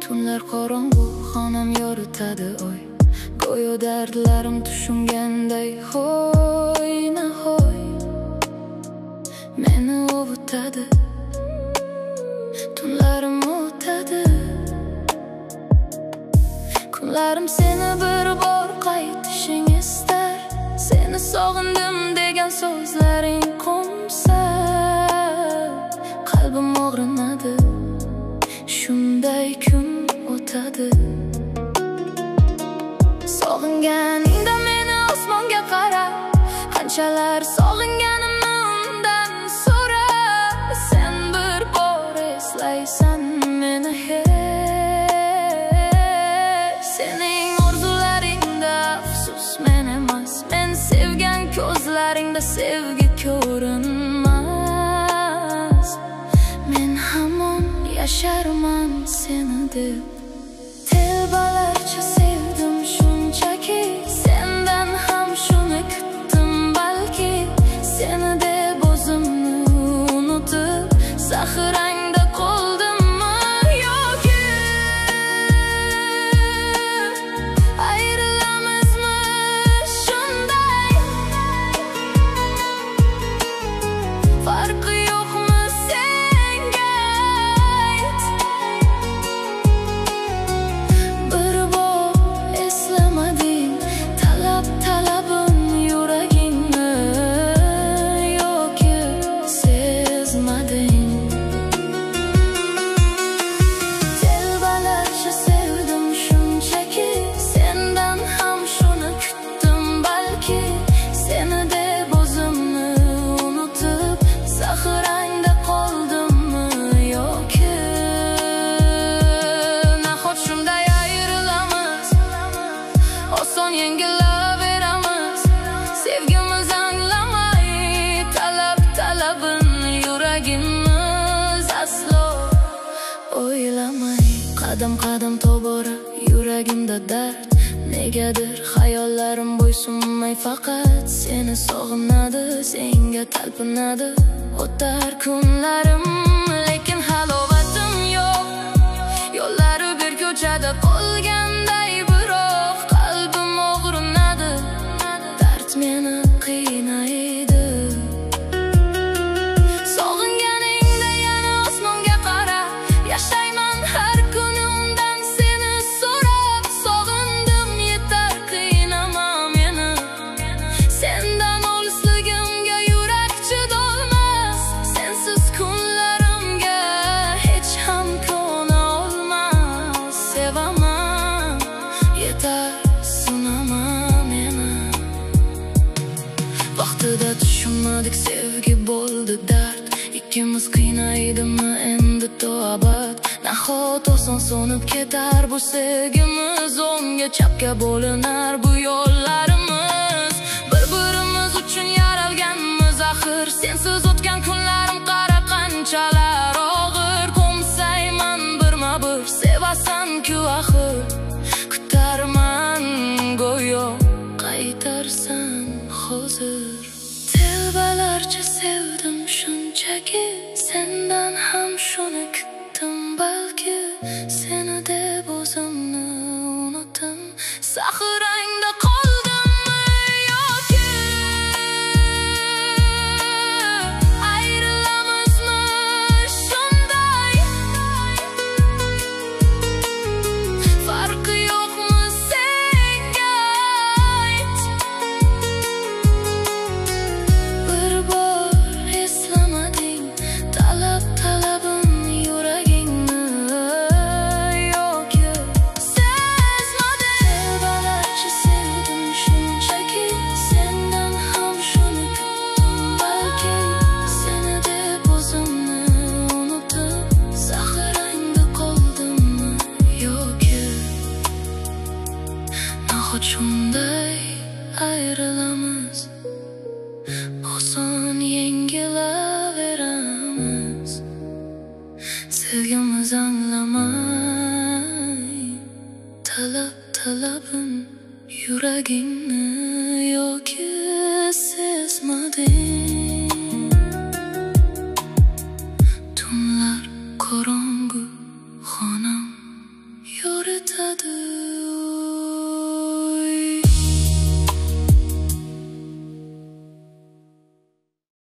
Tunlar qorong'u, xonam yoritadi oy. Go'yo dardlarim tushunganday, hoy nahoy meni ovutadi. Tunlarim o'tadi, kunlarim seni bir bor qaytishing istar. Seni sog'indim degan so'zlaring qo'msa, qalbim og'rinadi. Shunday kun o'tadi. Sog'inganingda meni osmonga qara, qanchalar sog'inganimni undan so'ra. Sen bir bor eslaysan meni sening orzularingda afsus men emas, men sevgan ko'zlaringda sevgi ko'rinmas. Men hamon yasharman seni deb, telbalarcha sevdim shunchaki. Sendan ham shuni kutdim balki, seni deb o'zimni unutib zaxirangda qoldimmi yoki ayrilamizmi shunday? Farqi yo'qmi senga ayt? Bir bor eslamading talabim yuragingni yoki sezmading? Telbalarcha sevdim shunchaki, sendan ham shuni kutdim balki, seni deb o'zimni unutib zaxirangda qoldimmi yoki nahot shunday ayrilamiz, oson yengilaveramiz. Sevgimiz anglamay talabin yuragimiz aslo o'ylamay. Qadam tobora yuragimda dard, negadir xayollarim bo'ysunmay faqat seni sog'inadi, senga talpinadi. O'tar kunlarim lekin halovatim yo'q, yo'llari bir ko'chada qolganday, biroq qalbim og'rinadi. Dard meni qiynaydi. Sog'inganingda yana osmonga qara, yashayman har kuni undan seni so'rab. Sog'indim yetar, qiynama meni. Sendan olisligimga yurak chidolmas, sensiz kunlarimga hech ham ko'na olmas. Sevaman yetar, sinama meni. Vaqtida tushunmadik, sevgi bo'ldi dard. Ikkimiz qiynaydimi endi to abad? Nahot oson so'nib ketar bu sevgimiz, o'ngga chapga bo'linar bu yo'llarimiz. Bir-birimiz uchun yaralganmiz axir, sensiz o'tgan kunlarim qara qanchalar og'ir. Qo'msayman birma-bir, sevasan-ku axir, kutarman go'yo qaytarsan hozir. Telbalarcha sevdim shunchaki, sendan ham shuni kutdim balki, seni deb o'zimni unutdim zaxirangda qoldimmi yoki ayrilamizmi shunday? Farqi yo'qmi senga ayt? Bir bor eslamading talabim yuragingni yoki sezmading? Telbalarcha sevdim shunchaki, sendan ham shuni kutdim balki, seni deb o'zimni unutib zaxirangda qoldimmi yoki nahot shunday ayrilamiz, oson yengilaveramiz. Sevgimiz anglamay talabim yuragingni yoki sezmading? Tunlar qorong'u